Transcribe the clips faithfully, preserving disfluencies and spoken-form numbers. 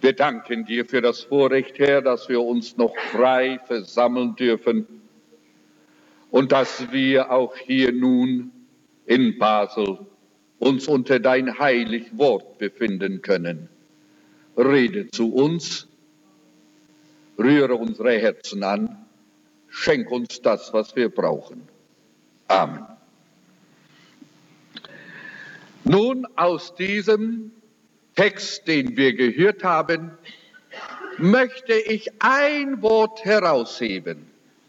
Wir danken dir für das Vorrecht, Herr, dass wir uns noch frei versammeln dürfen und dass wir auch hier nun in Basel uns unter dein heilig Wort befinden können. Rede zu uns, rühre unsere Herzen an, schenk uns das, was wir brauchen. Amen. Nun, aus diesem Text, den wir gehört haben, möchte ich ein Wort herausheben,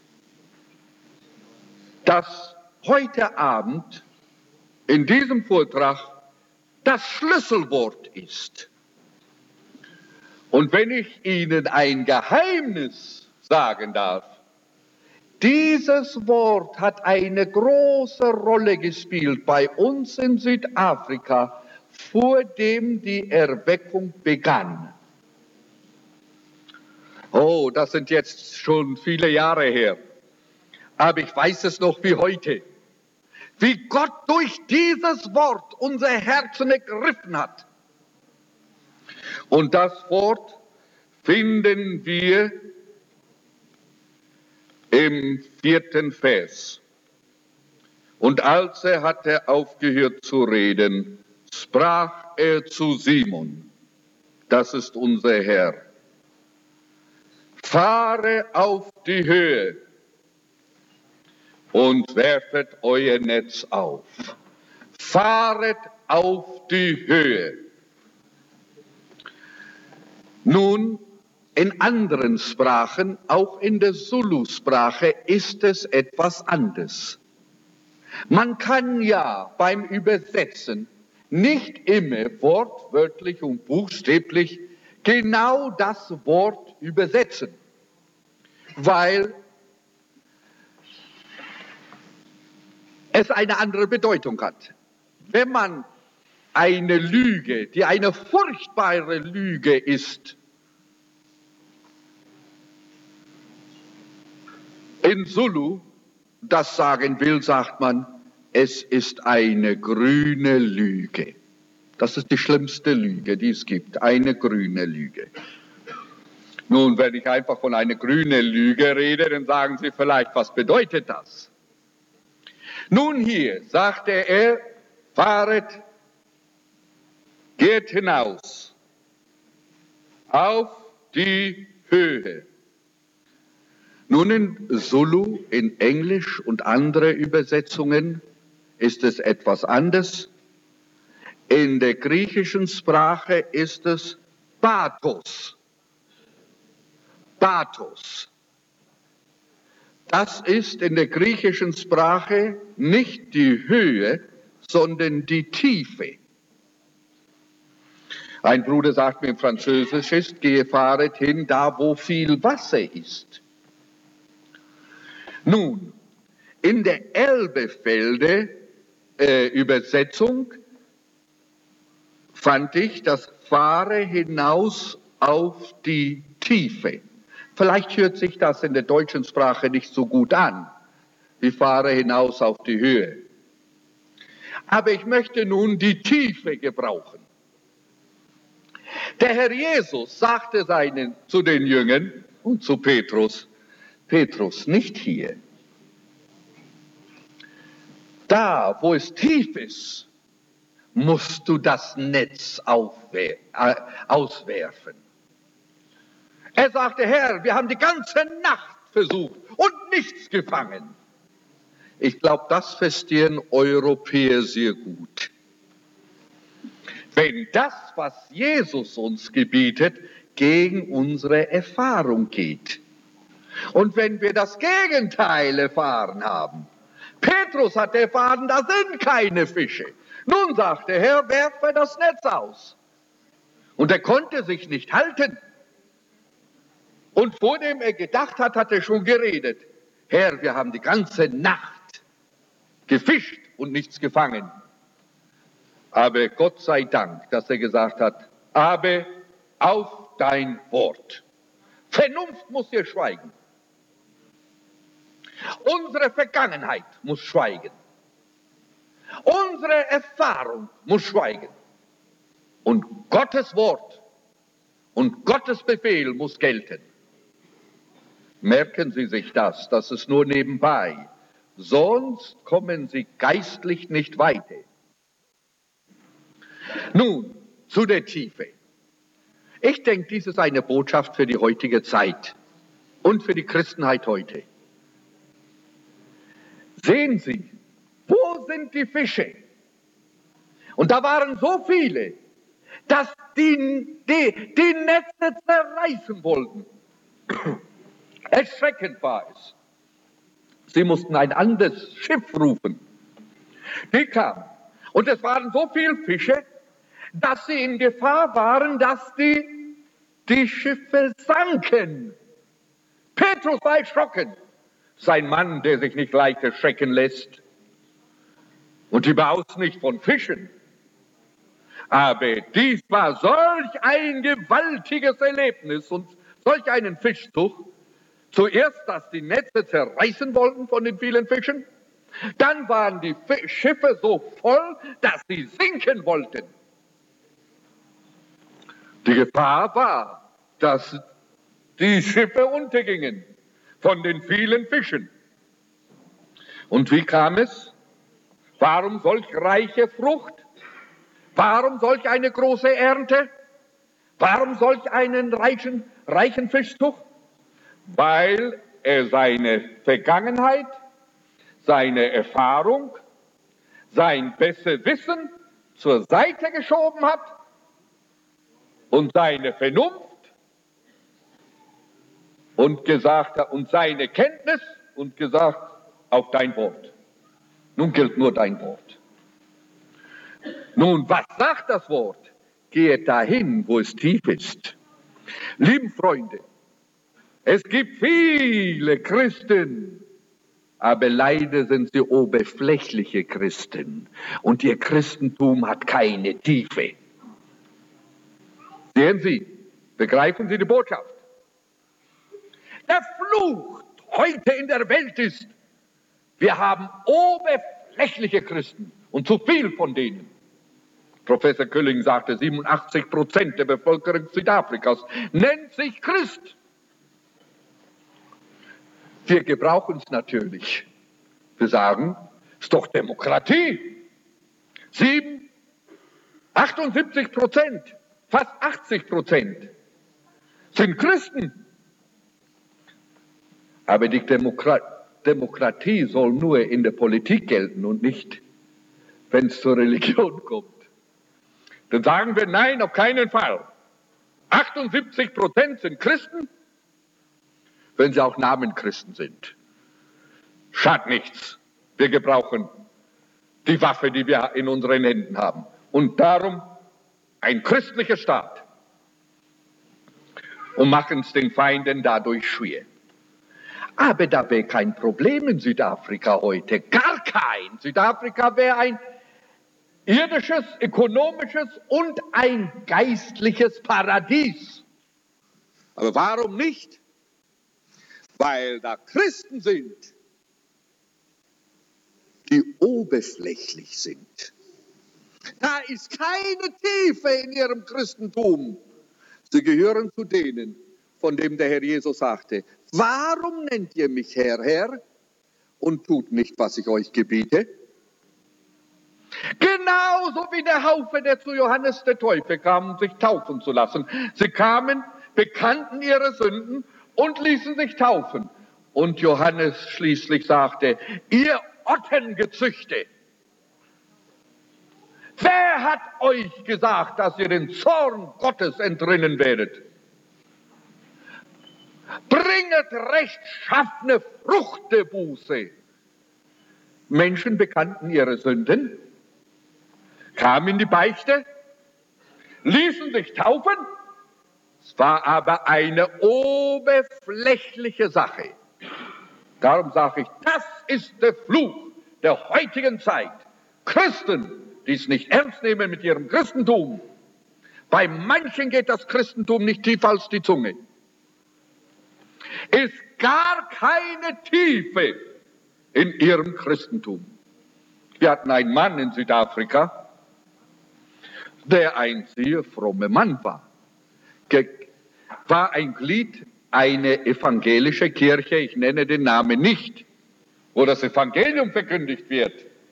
das heute Abend in diesem Vortrag das Schlüsselwort ist. Und wenn ich Ihnen ein Geheimnis sagen darf, dieses Wort hat eine große Rolle gespielt bei uns in Südafrika, vor dem die Erweckung begann. Oh, das sind jetzt schon viele Jahre her, aber ich weiß es noch wie heute, wie Gott durch dieses Wort unser Herzen ergriffen hat. Und das Wort finden wir im vierten Vers. Und als er hatte aufgehört zu reden, sprach er zu Simon, das ist unser Herr: Fahre auf die Höhe und werfet euer Netz auf. Fahret auf die Höhe. Nun, in anderen Sprachen, auch in der Zulu-Sprache, ist es etwas anderes. Man kann ja beim Übersetzen nicht immer wortwörtlich und buchstäblich genau das Wort übersetzen, weil es eine andere Bedeutung hat. Wenn man eine Lüge, die eine furchtbare Lüge ist, in Zulu das sagen will, sagt man, es ist eine grüne Lüge. Das ist die schlimmste Lüge, die es gibt, eine grüne Lüge. Nun, wenn ich einfach von einer grünen Lüge rede, dann sagen Sie vielleicht, was bedeutet das? Nun hier sagte er, fahret, geht hinaus auf die Höhe. Nun, in Zulu, in Englisch und andere Übersetzungen ist es etwas anders. In der griechischen Sprache ist es Bathos. Bathos. Das ist in der griechischen Sprache nicht die Höhe, sondern die Tiefe. Ein Bruder sagt mir im Französisch ist, gehe fahret hin, da wo viel Wasser ist. Nun, in der Elberfelder äh, Übersetzung fand ich das Fahre hinaus auf die Tiefe. Vielleicht hört sich das in der deutschen Sprache nicht so gut an, wie Fahre hinaus auf die Höhe. Aber ich möchte nun die Tiefe gebrauchen. Der Herr Jesus sagte seinen, zu den Jüngern und zu Petrus, Petrus, nicht hier. Da, wo es tief ist, musst du das Netz aufwer- äh, auswerfen. Er sagte, Herr, wir haben die ganze Nacht versucht und nichts gefangen. Ich glaube, das verstehen Europäer sehr gut. Wenn das, was Jesus uns gebietet, gegen unsere Erfahrung geht. Und wenn wir das Gegenteil erfahren haben, Petrus hat erfahren, da sind keine Fische. Nun sagt der Herr, werfe das Netz aus. Und er konnte sich nicht halten. Und vor dem er gedacht hat, hat er schon geredet. Herr, wir haben die ganze Nacht gefischt und nichts gefangen. Aber Gott sei Dank, dass er gesagt hat, aber auf dein Wort. Vernunft muss hier schweigen. Unsere Vergangenheit muss schweigen. Unsere Erfahrung muss schweigen. Und Gottes Wort und Gottes Befehl muss gelten. Merken Sie sich das, das ist nur nebenbei, sonst kommen Sie geistlich nicht weiter. Nun, zu der Tiefe. Ich denke, dies ist eine Botschaft für die heutige Zeit und für die Christenheit heute. Sehen Sie, wo sind die Fische? Und da waren so viele, dass die, die, die Netze zerreißen wollten. Erschreckend war es. Sie mussten ein anderes Schiff rufen. Die kamen. Und es waren so viele Fische, dass sie in Gefahr waren, dass die, die Schiffe sanken. Petrus war erschrocken. Sein Mann, der sich nicht leicht erschrecken lässt. Und überaus nicht von Fischen. Aber dies war solch ein gewaltiges Erlebnis und solch einen Fischzug. Zuerst, dass die Netze zerreißen wollten von den vielen Fischen. Dann waren die Schiffe so voll, dass sie sinken wollten. Die Gefahr war, dass die Schiffe untergingen von den vielen Fischen. Und wie kam es? Warum solch reiche Frucht? Warum solch eine große Ernte? Warum solch einen reichen, reichen Fischzug? Weil er seine Vergangenheit, seine Erfahrung, sein Besserwissen zur Seite geschoben hat und seine Vernunft und gesagt hat, und seine Kenntnis und gesagt, auf dein Wort. Nun gilt nur dein Wort. Nun, was sagt das Wort? Geht dahin, wo es tief ist. Lieben Freunde, es gibt viele Christen, aber leider sind sie oberflächliche Christen. Und ihr Christentum hat keine Tiefe. Sehen Sie, begreifen Sie die Botschaft? Der Fluch heute in der Welt ist, wir haben oberflächliche Christen und zu viel von denen. Professor Külling sagte, siebenundachtzig Prozent der Bevölkerung Südafrikas nennt sich Christ. Wir gebrauchen es natürlich. Wir sagen, es ist doch Demokratie. Sieben, achtundsiebzig Prozent, fast achtzig Prozent sind Christen. Aber die Demokratie Demokratie soll nur in der Politik gelten und nicht, wenn es zur Religion kommt. Dann sagen wir, nein, auf keinen Fall. achtundsiebzig Prozent sind Christen, wenn sie auch Namenchristen sind. Schadet nichts. Wir gebrauchen die Waffe, die wir in unseren Händen haben. Und darum ein christlicher Staat. Und machen es den Feinden dadurch schwer. Aber da wäre kein Problem in Südafrika heute, gar kein. Südafrika wäre ein irdisches, ökonomisches und ein geistliches Paradies. Aber warum nicht? Weil da Christen sind, die oberflächlich sind. Da ist keine Tiefe in ihrem Christentum. Sie gehören zu denen, von dem der Herr Jesus sagte, warum nennt ihr mich Herr, Herr und tut nicht, was ich euch gebiete? Genauso wie der Haufe, der zu Johannes der Täufer kam, um sich taufen zu lassen. Sie kamen, bekannten ihre Sünden und ließen sich taufen. Und Johannes schließlich sagte, ihr Ottengezüchte, wer hat euch gesagt, dass ihr den Zorn Gottes entrinnen werdet? Bringet rechtschaffene Frucht der Buße. Menschen bekannten ihre Sünden, kamen in die Beichte, ließen sich taufen. Es war aber eine oberflächliche Sache. Darum sage ich, das ist der Fluch der heutigen Zeit. Christen, die es nicht ernst nehmen mit ihrem Christentum. Bei manchen geht das Christentum nicht tiefer als die Zunge. Ist gar keine Tiefe in ihrem Christentum. Wir hatten einen Mann in Südafrika, der ein sehr frommer Mann war. war ein Glied, eine evangelische Kirche, ich nenne den Namen nicht, wo das Evangelium verkündigt wird.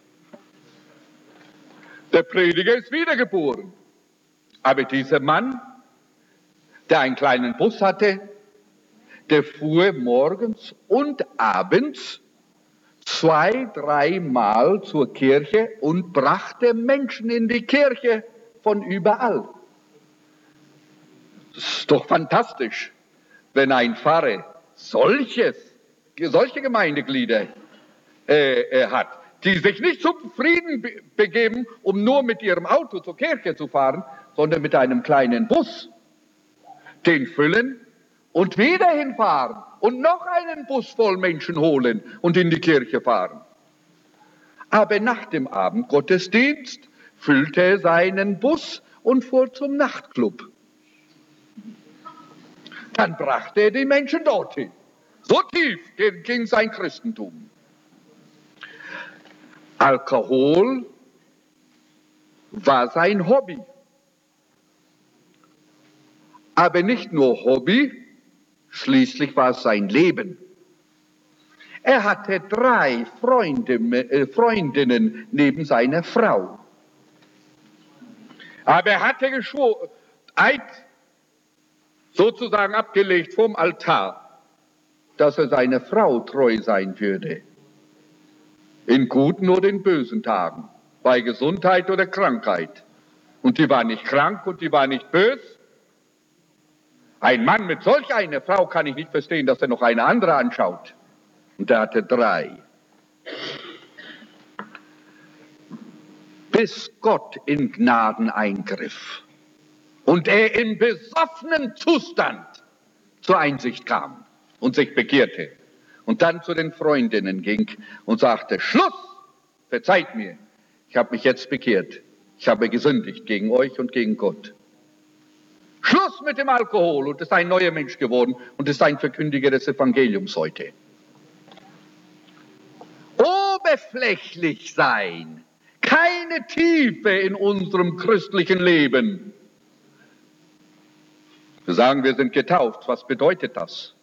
Der Prediger ist wiedergeboren. Aber dieser Mann, der einen kleinen Bus hatte, der fuhr morgens und abends zwei, dreimal zur Kirche und brachte Menschen in die Kirche von überall. Das ist doch fantastisch, wenn ein Pfarrer solches, solche Gemeindeglieder äh, äh, hat, die sich nicht zufrieden be begeben, um nur mit ihrem Auto zur Kirche zu fahren, sondern mit einem kleinen Bus, den füllen und wieder hinfahren und noch einen Bus voll Menschen holen und in die Kirche fahren. Aber nach dem Abendgottesdienst füllte er seinen Bus und fuhr zum Nachtclub. Dann brachte er die Menschen dorthin. So tief ging sein Christentum. Alkohol war sein Hobby. Aber nicht nur Hobby, schließlich war es sein Leben. Er hatte drei Freunde, äh, Freundinnen neben seiner Frau. Aber er hatte geschworen, Eid sozusagen abgelegt vom Altar, dass er seiner Frau treu sein würde. In guten oder in bösen Tagen, bei Gesundheit oder Krankheit. Und die war nicht krank und die war nicht böse. Ein Mann mit solch einer Frau kann ich nicht verstehen, dass er noch eine andere anschaut. Und er hatte drei. Bis Gott in Gnaden eingriff und er im besoffenen Zustand zur Einsicht kam und sich bekehrte und dann zu den Freundinnen ging und sagte, Schluss, verzeiht mir, ich habe mich jetzt bekehrt, ich habe gesündigt gegen euch und gegen Gott. Schluss mit dem Alkohol und ist ein neuer Mensch geworden und ist ein Verkündiger des Evangeliums heute. Oberflächlich sein, keine Tiefe in unserem christlichen Leben. Wir sagen, wir sind getauft. Was bedeutet das?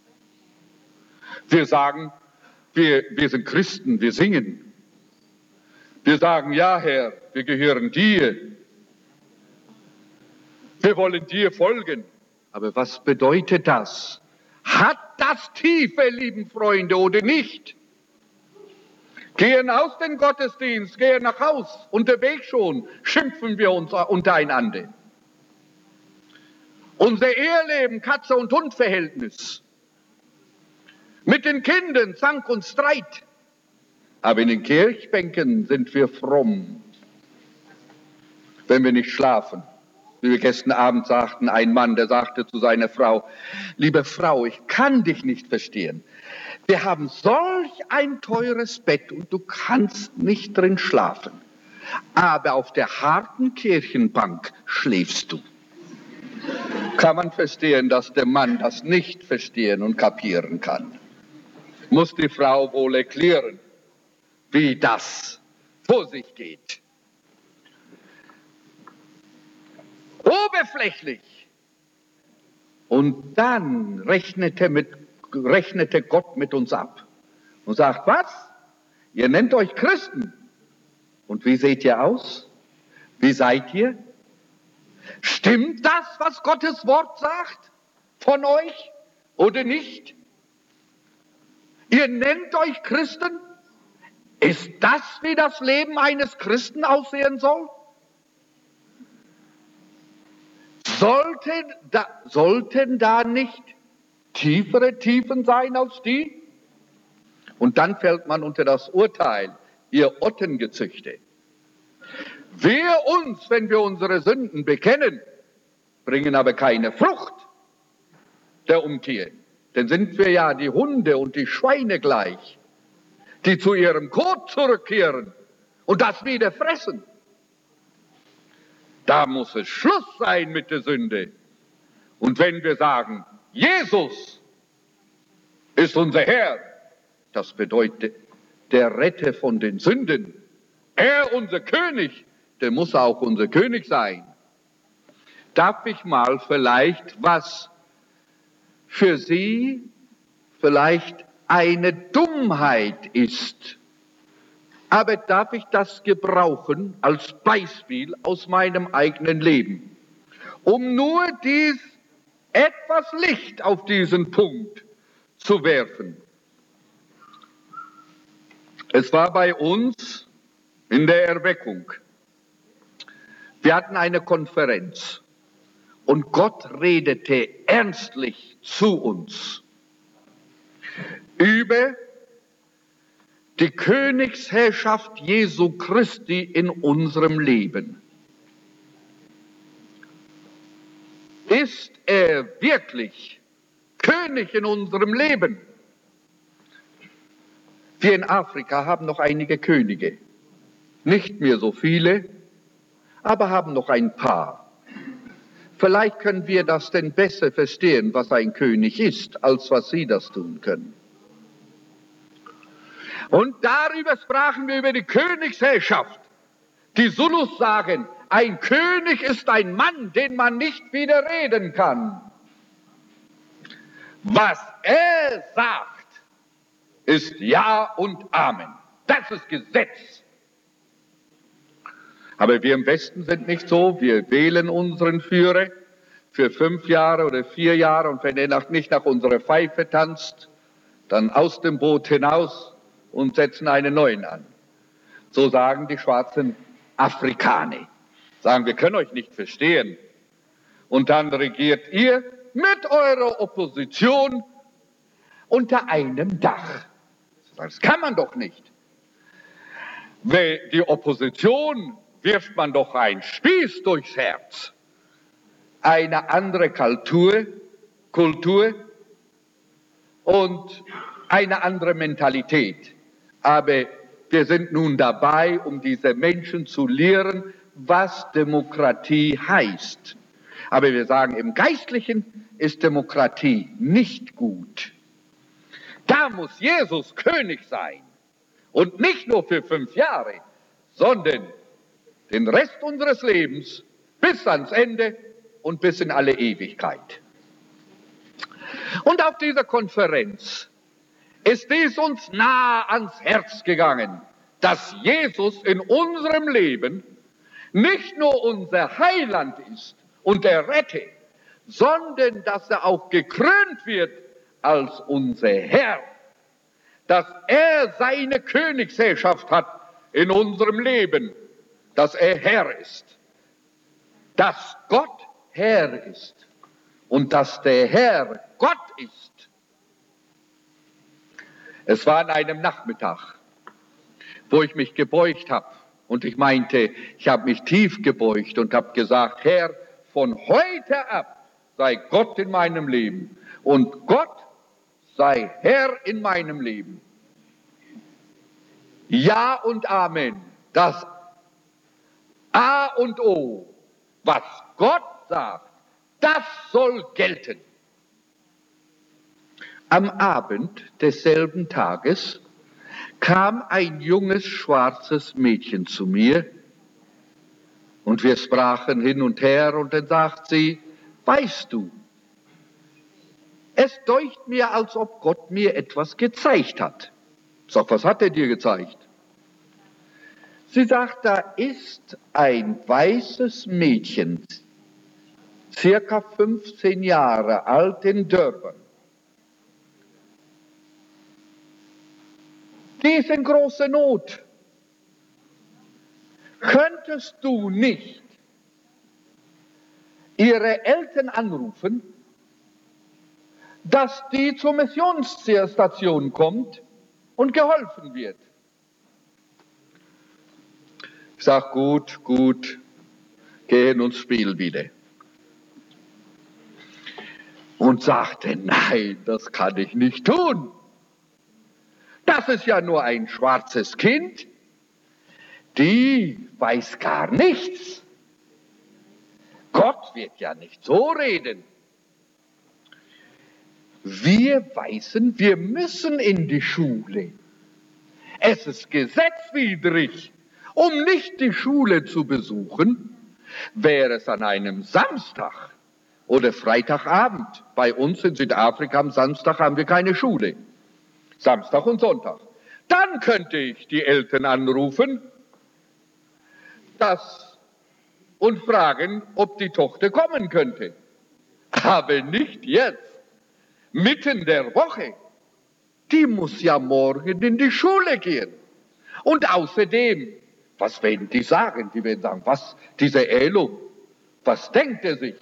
Wir sagen, wir, wir sind Christen, wir singen. Wir sagen, ja Herr, wir gehören dir. Wir wollen dir folgen. Aber was bedeutet das? Hat das Tiefe, lieben Freunde, oder nicht? Gehen aus dem Gottesdienst, gehen nach Haus, unterwegs schon, schimpfen wir uns untereinander. Unser Eheleben, Katze- und Hund-Verhältnis. Mit den Kindern Zank und Streit. Aber in den Kirchbänken sind wir fromm, wenn wir nicht schlafen. Wie wir gestern Abend sagten, ein Mann, der sagte zu seiner Frau, liebe Frau, ich kann dich nicht verstehen. Wir haben solch ein teures Bett und du kannst nicht drin schlafen. Aber auf der harten Kirchenbank schläfst du. Kann man verstehen, dass der Mann das nicht verstehen und kapieren kann? Muss die Frau wohl erklären, wie das vor sich geht. Oberflächlich. Und dann rechnete, mit, rechnete Gott mit uns ab und sagt, was? Ihr nennt euch Christen. Und wie seht ihr aus? Wie seid ihr? Stimmt das, was Gottes Wort sagt von euch oder nicht? Ihr nennt euch Christen? Ist das, wie das Leben eines Christen aussehen soll? Sollten da, sollten da nicht tiefere Tiefen sein als die? Und dann fällt man unter das Urteil, ihr Ottengezüchte. Wir uns, wenn wir unsere Sünden bekennen, bringen aber keine Frucht der Umkehr. Denn sind wir ja die Hunde und die Schweine gleich, die zu ihrem Kot zurückkehren und das wieder fressen. Da muss es Schluss sein mit der Sünde. Und wenn wir sagen, Jesus ist unser Herr, das bedeutet, der Retter von den Sünden, er unser König, der muss auch unser König sein. Darf ich mal vielleicht was für Sie vielleicht eine Dummheit ist. Aber darf ich das gebrauchen als Beispiel aus meinem eigenen Leben, um nur dies etwas Licht auf diesen Punkt zu werfen. Es war bei uns in der Erweckung. Wir hatten eine Konferenz und Gott redete ernstlich zu uns über die Königsherrschaft Jesu Christi in unserem Leben. Ist er wirklich König in unserem Leben? Wir in Afrika haben noch einige Könige, nicht mehr so viele, aber haben noch ein paar. Vielleicht können wir das denn besser verstehen, was ein König ist, als was Sie das tun können. Und darüber sprachen wir über die Königsherrschaft. Die Zulus sagen, ein König ist ein Mann, den man nicht widerreden kann. Was er sagt, ist Ja und Amen. Das ist Gesetz. Aber wir im Westen sind nicht so. Wir wählen unseren Führer für fünf Jahre oder vier Jahre und wenn er nicht nach unserer Pfeife tanzt, dann aus dem Boot hinaus und setzen einen neuen an. So sagen die schwarzen Afrikaner. Sagen, wir können euch nicht verstehen. Und dann regiert ihr mit eurer Opposition unter einem Dach. Das kann man doch nicht. Die Opposition wirft man doch einen Spieß durchs Herz. Eine andere Kultur, Kultur und eine andere Mentalität. Aber wir sind nun dabei, um diese Menschen zu lehren, was Demokratie heißt. Aber wir sagen, im Geistlichen ist Demokratie nicht gut. Da muss Jesus König sein. Und nicht nur für fünf Jahre, sondern den Rest unseres Lebens bis ans Ende und bis in alle Ewigkeit. Und auf dieser Konferenz ist dies uns nahe ans Herz gegangen, dass Jesus in unserem Leben nicht nur unser Heiland ist und der Retter, sondern dass er auch gekrönt wird als unser Herr, dass er seine Königsherrschaft hat in unserem Leben, dass er Herr ist, dass Gott Herr ist und dass der Herr Gott ist. Es war an einem Nachmittag, wo ich mich gebeugt habe und ich meinte, ich habe mich tief gebeugt und habe gesagt, Herr, von heute ab sei Gott in meinem Leben und Gott sei Herr in meinem Leben. Ja und Amen, das A und O, was Gott sagt, das soll gelten. Am Abend desselben Tages kam ein junges schwarzes Mädchen zu mir und wir sprachen hin und her und dann sagt sie, weißt du, es deucht mir, als ob Gott mir etwas gezeigt hat. Ich sag, was hat er dir gezeigt? Sie sagt, da ist ein weißes Mädchen, circa fünfzehn Jahre alt in Durban. Die ist in großer Not. Könntest du nicht ihre Eltern anrufen, dass die zur Missionsstation kommt und geholfen wird? Ich sage, gut, gut, gehen ins Spiel wieder. Und sagte, nein, das kann ich nicht tun. Das ist ja nur ein schwarzes Kind, die weiß gar nichts. Gott wird ja nicht so reden. Wir Weißen, wir müssen in die Schule. Es ist gesetzwidrig, um nicht die Schule zu besuchen, wäre es an einem Samstag oder Freitagabend. Bei uns in Südafrika am Samstag haben wir keine Schule. Samstag und Sonntag. Dann könnte ich die Eltern anrufen das, und fragen, ob die Tochter kommen könnte. Aber nicht jetzt, mitten der Woche. Die muss ja morgen in die Schule gehen. Und außerdem, was werden die sagen? Die werden sagen, was, dieser Elo, was denkt er sich?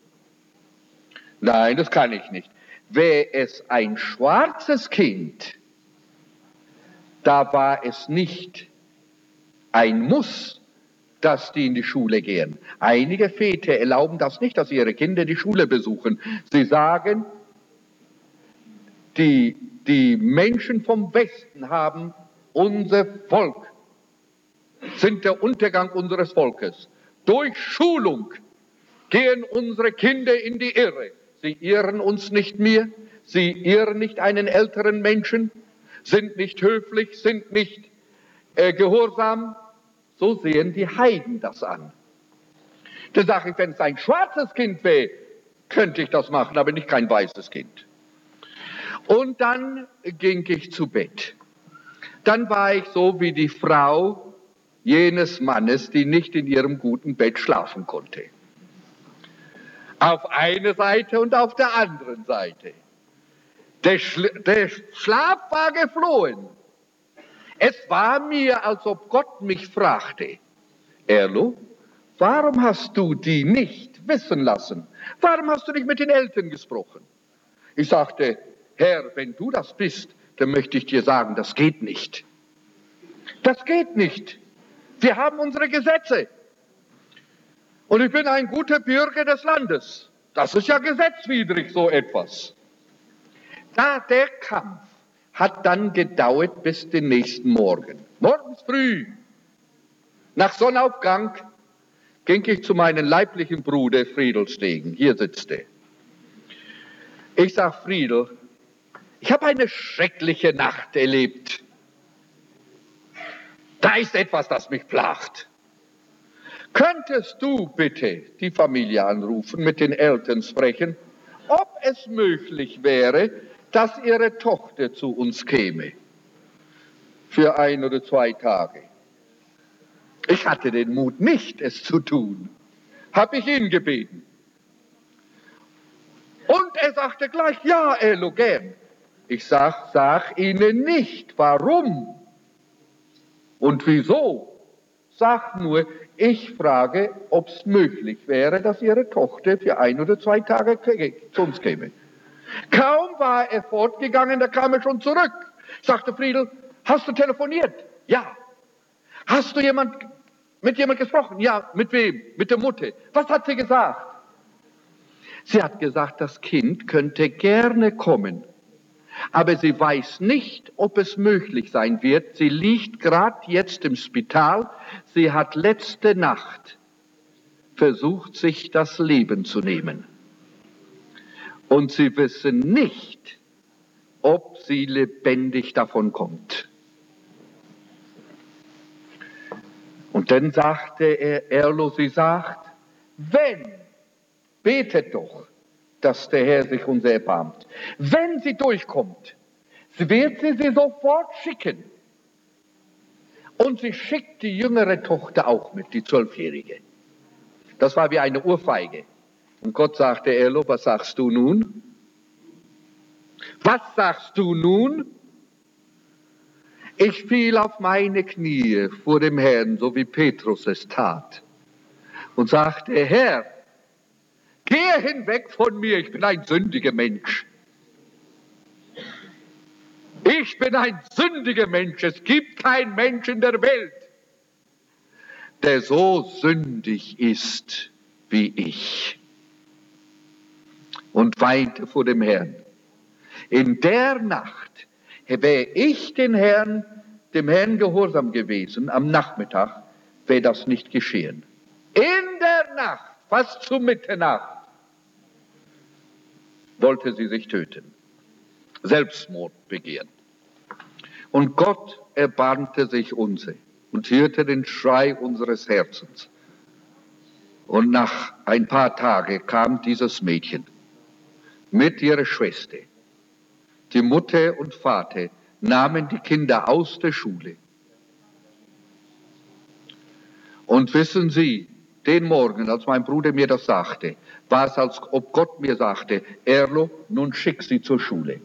Nein, das kann ich nicht. Wäre es ein schwarzes Kind, da war es nicht ein Muss, dass die in die Schule gehen. Einige Väter erlauben das nicht, dass ihre Kinder die Schule besuchen. Sie sagen, die, die Menschen vom Westen haben unser Volk, sind der Untergang unseres Volkes. Durch Schulung gehen unsere Kinder in die Irre. Sie irren uns nicht mehr, sie irren nicht einen älteren Menschen, sind nicht höflich, sind nicht äh, gehorsam. So sehen die Heiden das an. Da sage ich, wenn es ein schwarzes Kind wäre, könnte ich das machen, aber nicht kein weißes Kind. Und dann ging ich zu Bett. Dann war ich so wie die Frau jenes Mannes, die nicht in ihrem guten Bett schlafen konnte. Auf eine Seite und auf der anderen Seite. Der, Schla- der Schlaf war geflohen. Es war mir, als ob Gott mich fragte, Erlo, warum hast du die nicht wissen lassen? Warum hast du nicht mit den Eltern gesprochen? Ich sagte, Herr, wenn du das bist, dann möchte ich dir sagen, das geht nicht. Das geht nicht. Wir haben unsere Gesetze. Und ich bin ein guter Bürger des Landes. Das ist ja gesetzwidrig, so etwas. Da der Kampf hat dann gedauert bis den nächsten Morgen. Morgens früh, nach Sonnenaufgang, ging ich zu meinem leiblichen Bruder Friedel Stegen. Hier sitzt er. Ich sag, Friedel, ich habe eine schreckliche Nacht erlebt. Da ist etwas, das mich plagt. Könntest du bitte die Familie anrufen, mit den Eltern sprechen, ob es möglich wäre, dass ihre Tochter zu uns käme? Für ein oder zwei Tage. Ich hatte den Mut nicht, es zu tun. Habe ich ihn gebeten. Und er sagte gleich, ja, Erlo, gern. Ich sag, sag ihnen nicht, warum und wieso. Sag nur, ich frage, ob es möglich wäre, dass ihre Tochter für ein oder zwei Tage zu uns käme. Kaum war er fortgegangen, da kam er schon zurück. Sagte Friedel, hast du telefoniert? Ja. Hast du jemand, mit jemand gesprochen? Ja. Mit wem? Mit der Mutter. Was hat sie gesagt? Sie hat gesagt, das Kind könnte gerne kommen. Aber sie weiß nicht, ob es möglich sein wird. Sie liegt gerade jetzt im Spital. Sie hat letzte Nacht versucht, sich das Leben zu nehmen. Und sie wissen nicht, ob sie lebendig davon kommt. Und dann sagte er, Erlo, sie sagt, wenn, betet doch, dass der Herr sich uns erbarmt. Wenn sie durchkommt, wird sie sie sofort schicken. Und sie schickt die jüngere Tochter auch mit, die Zwölfjährige. Das war wie eine Ohrfeige. Und Gott sagte, Erlo, was sagst du nun? Was sagst du nun? Ich fiel auf meine Knie vor dem Herrn, so wie Petrus es tat, und sagte, Herr, gehe hinweg von mir, ich bin ein sündiger Mensch. Ich bin ein sündiger Mensch. Es gibt keinen Mensch in der Welt, der so sündig ist wie ich. Und weinte vor dem Herrn. In der Nacht wäre ich den Herrn, dem Herrn gehorsam gewesen, am Nachmittag wäre das nicht geschehen. In der Nacht, fast zu Mitternacht, wollte sie sich töten. Selbstmord begehen. Und Gott erbarmte sich unser und hörte den Schrei unseres Herzens. Und nach ein paar Tagen kam dieses Mädchen mit ihrer Schwester. Die Mutter und Vater nahmen die Kinder aus der Schule. Und wissen Sie, den Morgen, als mein Bruder mir das sagte, war es, als ob Gott mir sagte, Erlo, nun schick sie zur Schule.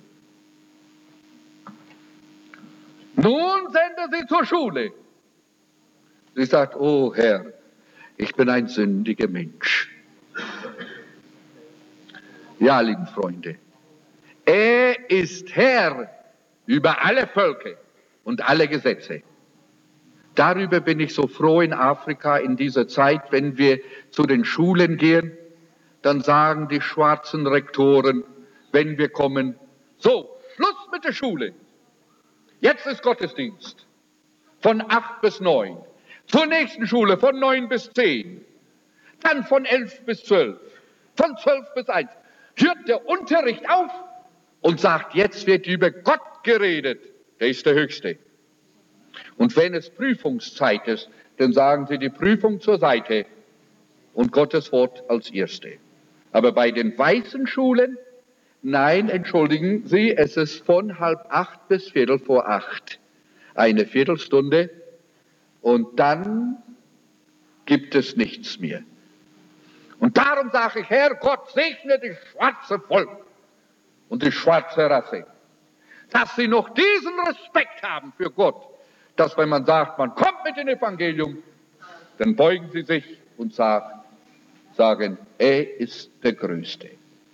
Nun sende sie zur Schule. Sie sagt, oh Herr, ich bin ein sündiger Mensch. Ja, lieben Freunde, er ist Herr über alle Völker und alle Gesetze. Darüber bin ich so froh in Afrika in dieser Zeit, wenn wir zu den Schulen gehen, dann sagen die schwarzen Rektoren, wenn wir kommen, so, Schluss mit der Schule. Jetzt ist Gottesdienst von acht bis neun. Zur nächsten Schule von neun bis zehn. Dann von elf bis zwölf. Von zwölf bis eins. Hört der Unterricht auf und sagt, jetzt wird über Gott geredet. Der ist der Höchste. Und wenn es Prüfungszeit ist, dann sagen sie die Prüfung zur Seite und Gottes Wort als Erste. Aber bei den weißen Schulen, nein, entschuldigen Sie, es ist von halb acht bis viertel vor acht. Eine Viertelstunde und dann gibt es nichts mehr. Und darum sage ich, Herr Gott, segne das schwarze Volk und die schwarze Rasse, dass sie noch diesen Respekt haben für Gott, dass wenn man sagt, man kommt mit dem Evangelium, dann beugen sie sich und sagen, sagen, er ist der Größte.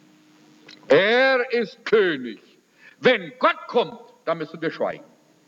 Er ist König. Wenn Gott kommt, dann müssen wir schweigen.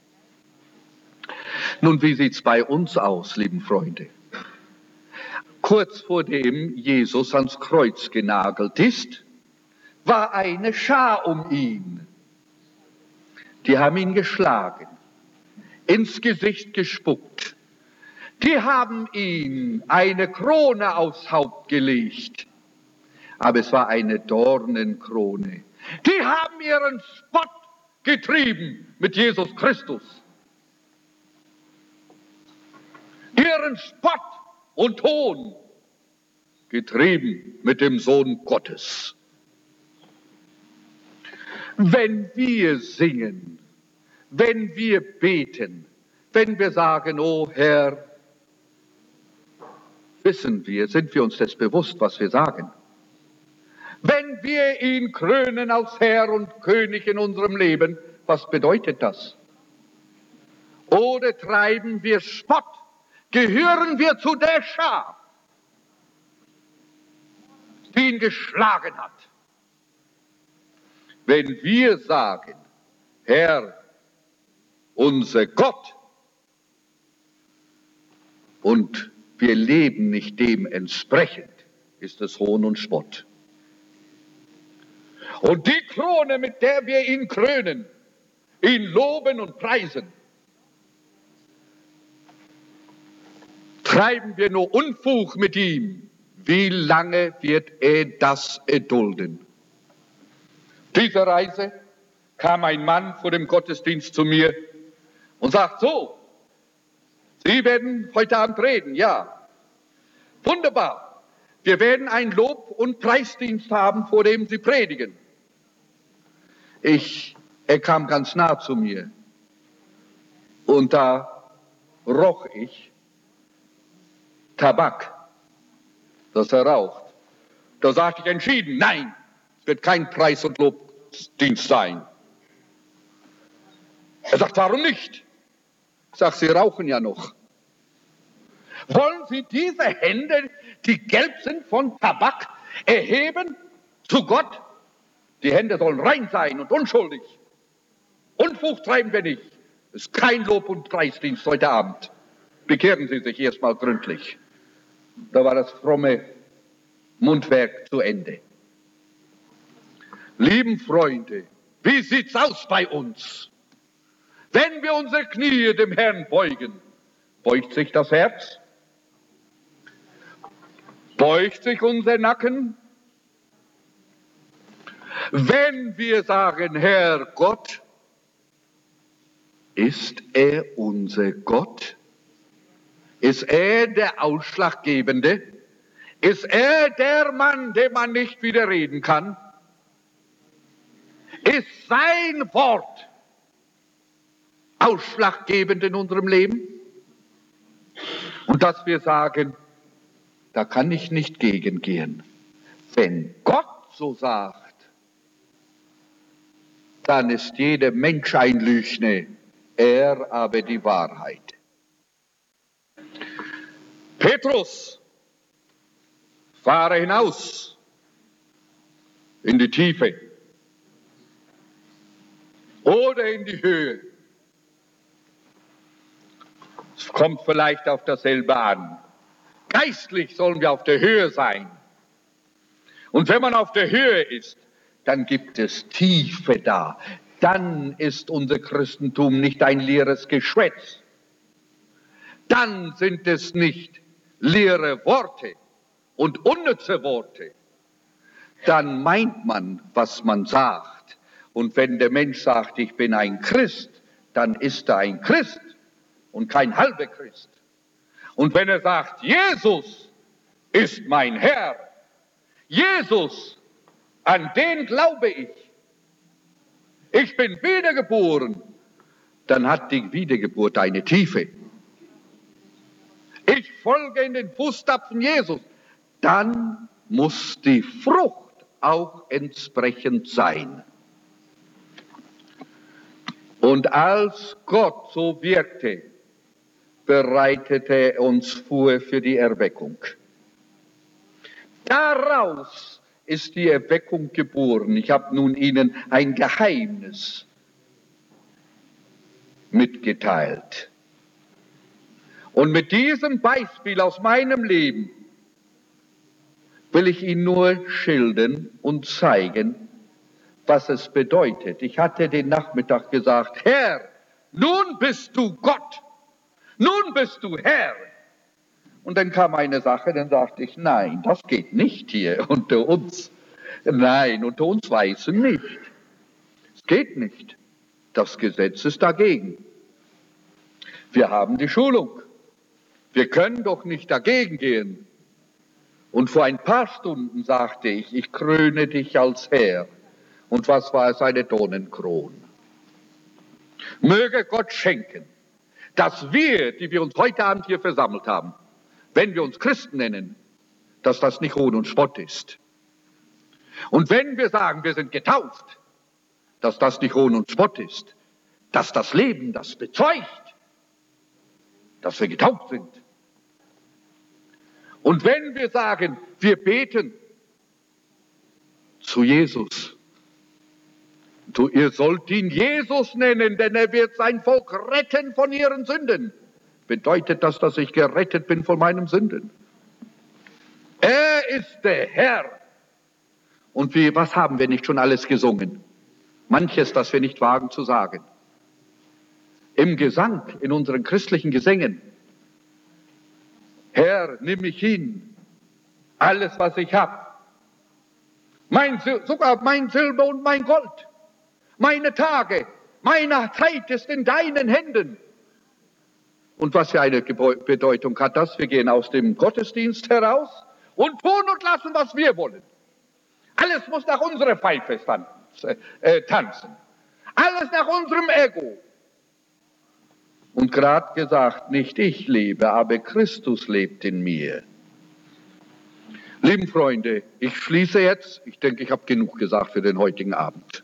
Nun, wie sieht es bei uns aus, lieben Freunde? Kurz vor dem Jesus ans Kreuz genagelt ist, war eine Schar um ihn. Die haben ihn geschlagen, ins Gesicht gespuckt. Die haben ihm eine Krone aufs Haupt gelegt. Aber es war eine Dornenkrone. Die haben ihren Spott getrieben mit Jesus Christus. Ihren Spott und Hohn getrieben mit dem Sohn Gottes. Wenn wir singen, wenn wir beten, wenn wir sagen, oh Herr, wissen wir, sind wir uns das bewusst, was wir sagen? Wenn wir ihn krönen als Herr und König in unserem Leben, was bedeutet das? Oder treiben wir Spott? Gehören wir zu der Schar, die ihn geschlagen hat? Wenn wir sagen, Herr, unser Gott, und wir leben nicht dem entsprechend, ist es Hohn und Spott. Und die Krone, mit der wir ihn krönen, ihn loben und preisen, treiben wir nur Unfug mit ihm. Wie lange wird er das erdulden? Diese Reise kam ein Mann vor dem Gottesdienst zu mir und sagt, so, Sie werden heute Abend reden, ja. Wunderbar. Wir werden einen Lob- und Preisdienst haben, vor dem Sie predigen. Ich, er kam ganz nah zu mir und da roch ich Tabak, das er raucht. Da sagte ich entschieden, nein, es wird kein Preis- und Lobdienst sein. Er sagt, warum nicht? Ich sage, Sie rauchen ja noch. Wollen Sie diese Hände, die gelb sind von Tabak, erheben zu Gott? Die Hände sollen rein sein und unschuldig. Unfug treiben wir nicht. Es ist kein Lob- und Preisdienst heute Abend. Bekehren Sie sich erstmal gründlich. Da war das fromme Mundwerk zu Ende. Lieben Freunde, wie sieht's aus bei uns? Wenn wir unsere Knie dem Herrn beugen, beugt sich das Herz? Beugt sich unser Nacken? Wenn wir sagen, Herr Gott, ist er unser Gott? Ist er der Ausschlaggebende? Ist er der Mann, dem man nicht widerreden kann? Ist sein Wort ausschlaggebend in unserem Leben? Und dass wir sagen, da kann ich nicht gegengehen. Wenn Gott so sagt, dann ist jeder Mensch ein Lügner, er aber die Wahrheit. Petrus, fahre hinaus in die Tiefe oder in die Höhe. Es kommt vielleicht auf dasselbe an. Geistlich sollen wir auf der Höhe sein. Und wenn man auf der Höhe ist, dann gibt es Tiefe da. Dann ist unser Christentum nicht ein leeres Geschwätz. Dann sind es nicht leere Worte und unnütze Worte. Dann meint man, was man sagt. Und wenn der Mensch sagt, ich bin ein Christ, dann ist er ein Christ und kein halber Christ. Und wenn er sagt, Jesus ist mein Herr, Jesus, an den glaube ich, ich bin wiedergeboren, dann hat die Wiedergeburt eine Tiefe. Ich folge in den Fußstapfen Jesus, dann muss die Frucht auch entsprechend sein. Und als Gott so wirkte, bereitete er uns vor für die Erweckung. Daraus ist die Erweckung geboren. Ich habe nun Ihnen ein Geheimnis mitgeteilt. Und mit diesem Beispiel aus meinem Leben will ich Ihnen nur schildern und zeigen, was es bedeutet. Ich hatte den Nachmittag gesagt, Herr, nun bist du Gott, nun bist du Herr. Und dann kam eine Sache, dann sagte ich, nein, das geht nicht hier unter uns. Nein, unter uns Weißen nicht. Es geht nicht. Das Gesetz ist dagegen. Wir haben die Schulung. Wir können doch nicht dagegen gehen. Und vor ein paar Stunden sagte ich, ich kröne dich als Herr. Und was war es? Eine Dornenkrone. Möge Gott schenken, dass wir, die wir uns heute Abend hier versammelt haben, wenn wir uns Christen nennen, dass das nicht Hohn und Spott ist. Und wenn wir sagen, wir sind getauft, dass das nicht Hohn und Spott ist, dass das Leben das bezeugt, dass wir getauft sind. Und wenn wir sagen, wir beten zu Jesus, du, ihr sollt ihn Jesus nennen, denn er wird sein Volk retten von ihren Sünden. Bedeutet das, dass ich gerettet bin von meinen Sünden? Er ist der Herr. Und wie, was haben wir nicht schon alles gesungen? Manches, das wir nicht wagen zu sagen. Im Gesang, in unseren christlichen Gesängen. Herr, nimm mich hin, alles, was ich habe. Mein, sogar mein Silber und mein Gold. Meine Tage, meine Zeit ist in deinen Händen. Und was für eine Bedeutung hat das? Wir gehen aus dem Gottesdienst heraus und tun und lassen, was wir wollen. Alles muss nach unserer Pfeife äh, tanzen. Alles nach unserem Ego. Und gerade gesagt, nicht ich lebe, aber Christus lebt in mir. Lieben Freunde, ich schließe jetzt. Ich denke, ich habe genug gesagt für den heutigen Abend.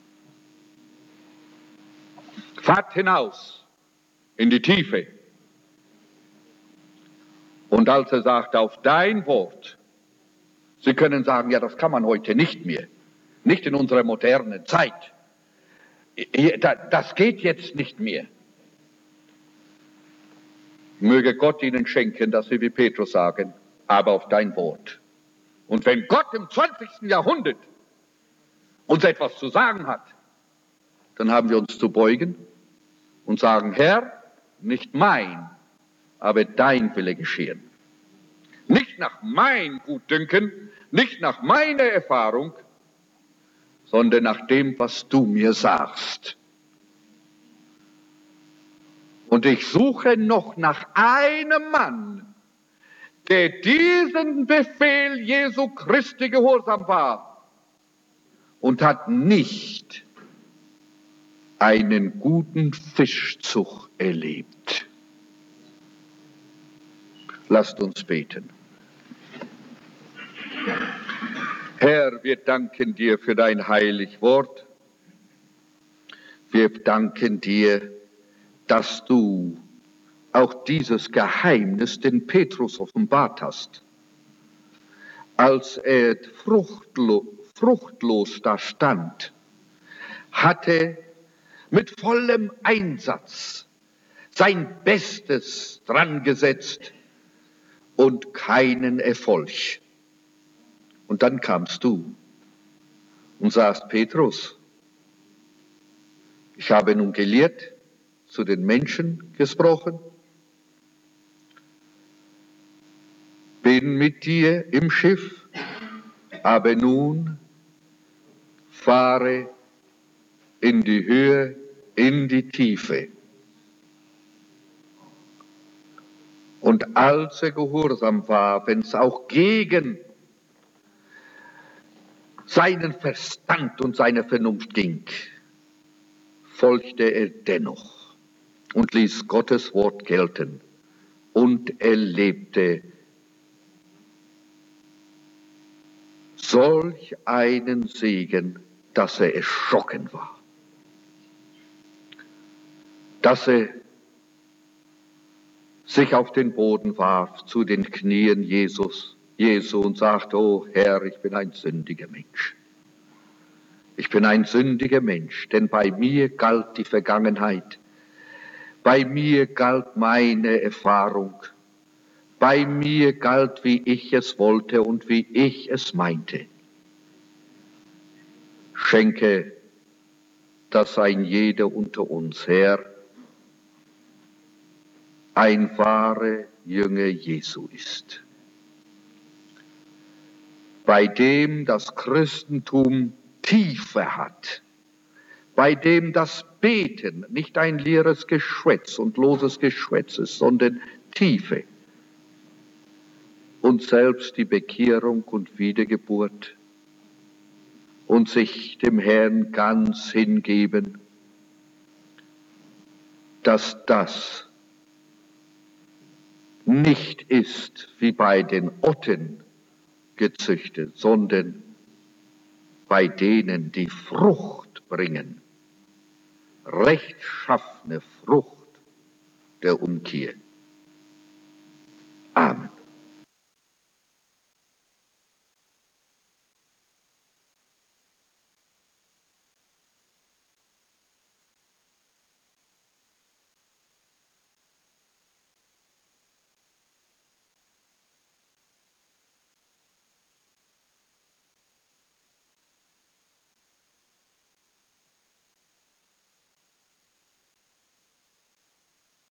Fahrt hinaus in die Tiefe. Und als er sagte, auf dein Wort, Sie können sagen, ja, das kann man heute nicht mehr, nicht in unserer modernen Zeit. Das geht jetzt nicht mehr. Möge Gott Ihnen schenken, dass Sie wie Petrus sagen, aber auf dein Wort. Und wenn Gott im zwanzigsten Jahrhundert uns etwas zu sagen hat, dann haben wir uns zu beugen und sagen, Herr, nicht mein, aber dein Wille geschehen. Nicht nach mein Gutdünken, nicht nach meiner Erfahrung, sondern nach dem, was du mir sagst. Und ich suche noch nach einem Mann, der diesen Befehl Jesu Christi gehorsam war und hat nicht einen guten Fischzug erlebt. Lasst uns beten. Herr, wir danken dir für dein heilig Wort. Wir danken dir, dass du auch dieses Geheimnis den Petrus offenbart hast. Als er fruchtlo, fruchtlos da stand, hatte mit vollem Einsatz sein Bestes dran gesetzt und keinen Erfolg. Und dann kamst du und sagst, Petrus, ich habe nun gelehrt, zu den Menschen gesprochen, bin mit dir im Schiff, aber nun fahre in die Höhe, in die Tiefe. Und als er gehorsam war, wenn es auch gegen seinen Verstand und seine Vernunft ging, folgte er dennoch und ließ Gottes Wort gelten und erlebte solch einen Segen, dass er erschrocken war, dass er sich auf den Boden warf, zu den Knien Jesus, Jesu und sagte, oh Herr, ich bin ein sündiger Mensch. Ich bin ein sündiger Mensch, denn bei mir galt die Vergangenheit, bei mir galt meine Erfahrung, bei mir galt, wie ich es wollte und wie ich es meinte. Schenke, dass ein jeder unter uns, Herr, ein wahrer Jünger Jesu ist, bei dem das Christentum Tiefe hat, bei dem das Beten nicht ein leeres Geschwätz und loses Geschwätz ist, sondern Tiefe und selbst die Bekehrung und Wiedergeburt und sich dem Herrn ganz hingeben, dass das nicht ist wie bei den Otten gezüchtet, sondern bei denen, die Frucht bringen, rechtschaffene Frucht der Umkehr. Amen.